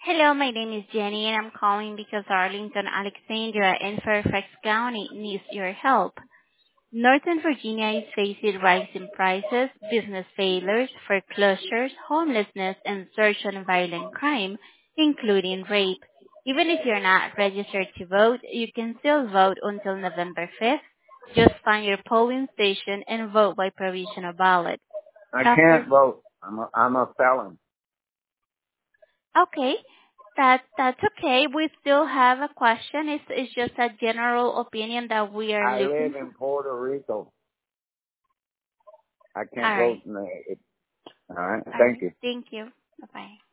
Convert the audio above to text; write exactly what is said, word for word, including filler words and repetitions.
Hello, my name is Jenny, and I'm calling because Arlington, Alexandria, and Fairfax County needs your help. Northern Virginia is facing rising prices, business failures, foreclosures, homelessness, and surge on violent crime, including rape. Even if you're not registered to vote, you can still vote until November fifth. Just find your polling station and vote by provisional ballot. I After can't vote. I'm a, I'm a felon. Okay. That that's okay. We still have a question. It's it's just a general opinion that we are I looking live for. in Puerto Rico. I All can't vote right. in the, it, all right. All Thank right. you. Thank you. Bye bye.